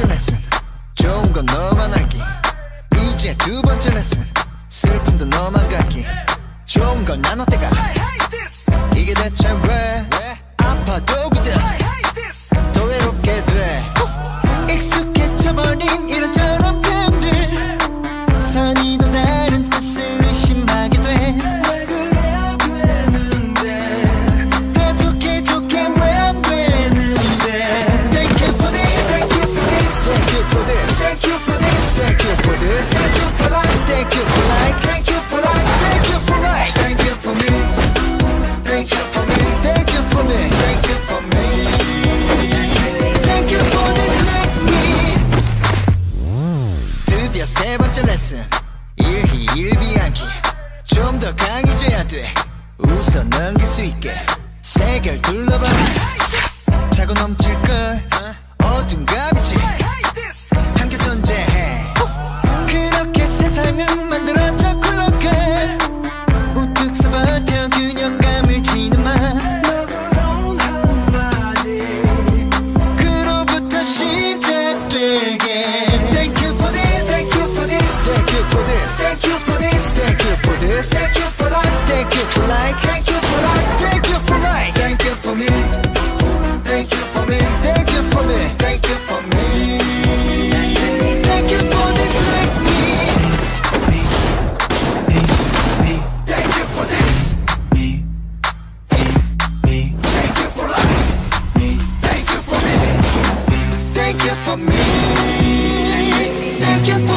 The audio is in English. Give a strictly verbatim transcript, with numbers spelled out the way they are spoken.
번째 레슨 좋은 건 너만 알기. 이제 두 번째 레슨 슬픔도 너만 갖기. 좋은 걸 나눴다가 이게 대체 왜 아파도 그저 더 외롭게 돼. 익숙해져버린 이런저런 표현들 선의도 다른 뜻을 의심하게 돼. 왜 그래야 되는데 더 좋게 좋게 왜 안 되는데. Thank you for this, thank you for this, thank you for this, thank you for this, thank you for this, thank you for life, thank you for life, thank you for life, thank you for life, thank you for me, thank you for me, thank you for me, thank you for me, thank you for this like me. 드디어 세 번째 레슨 일희일비 않기. 좀 더 강해져야 돼. 웃어 넘길 수 있게 세계를 둘러봐. 차고 넘칠걸 어딘가 빛이 함께 존재해. 그렇게 세상은 만들어져 굴러가. 우뚝 서버텨 균형감을 지는 말. 그로부터 시작되게. Thank you for this, thank you for this, thank you for this, thank you for this, thank you for this, thank you for life, thank you for life, thank you for life, thank you for life, thank you for me, thank you for me, thank you for me, thank you for me, thank you for this like me, me, me, me, thank you for this, me, me, me, thank you for life, me, thank you for me, me, thank you for me, thank you for